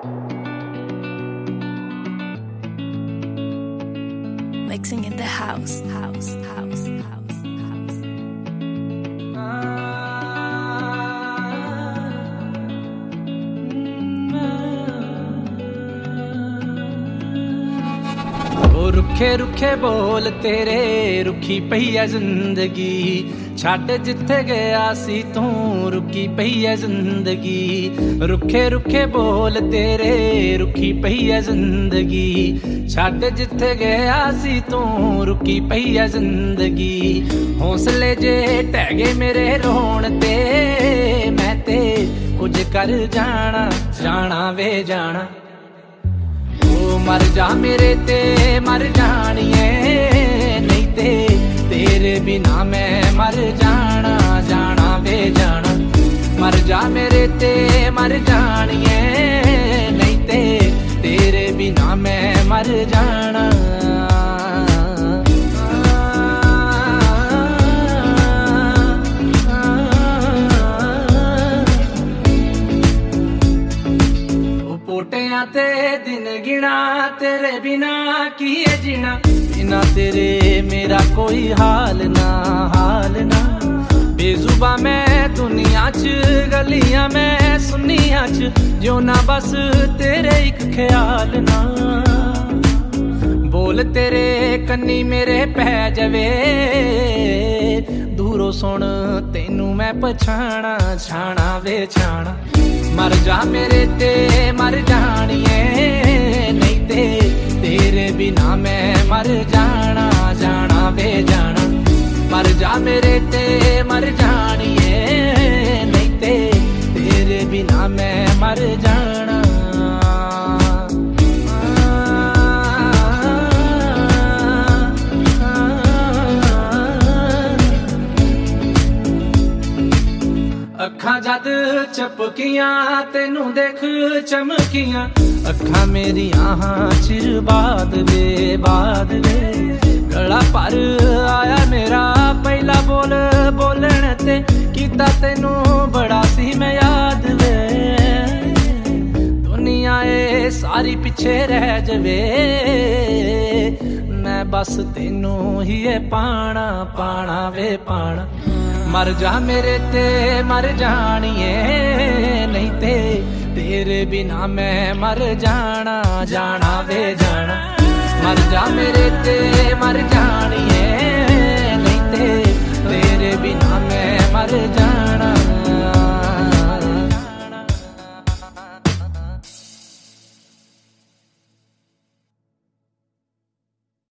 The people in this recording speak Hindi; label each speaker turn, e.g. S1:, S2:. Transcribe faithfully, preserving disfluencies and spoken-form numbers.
S1: Mixing in the house, house, house, house, house.
S2: ओ रुखे रुखे बोल तेरे रुखी पई है जिंदगी छड़ जिथे गया सी तू रुकी पई है जिंदगी रुखे रुखे बोल तेरे रुखी पई है जिंदगी छड़ जिथे गया सी तू रुकी पई है जिंदगी हौसले जे टहगे मेरे रोण ते मैं ते कुछ कर जाना जाना वे जाना ओ मर जा मेरे ते मर जानिए नहीं ते तेरे बिना मैं मर जाना जाना वे जाना मर जा मेरे ते मर जानिए नहीं ते तेरे बिना मैं मर जाना पोटियां ते दिन गिना तेरे बिना की है जीना बिना तेरे मेरा कोई हाल ना हाल ना बेजुबा मैं दुनिया च गलियां मैं सुनिया च जो ना बस तेरे एक ख्याल ना बोल तेरे कन्नी मेरे पै जावे दूरों सुन तेनू मैं पछाणा छाणा वे छाणा मर जा मेरे ते मर जानिए नहीं ते तेरे बिना मैं मर जाना जाना वे जाना मर जा मेरे ते मर जानिए नहीं ते तेरे बिना मैं मर जाना अखा जद चपकियां तेनू देख चमकियां अखा मेरिया हाँ चिर बाद वे बाद वे गला पर आया मेरा पहला बोल बोलण ते कीता तेनू बड़ा सी मैं याद वे दुनिया ए सारी पिछे रह जवे मैं बस तेनू ही है पाना पाना वे पाना मर जा मेरे ते मर जानिए नहीं ते तेरे बिना मैं मर जाना जाना वे जाना मर जा मेरे ते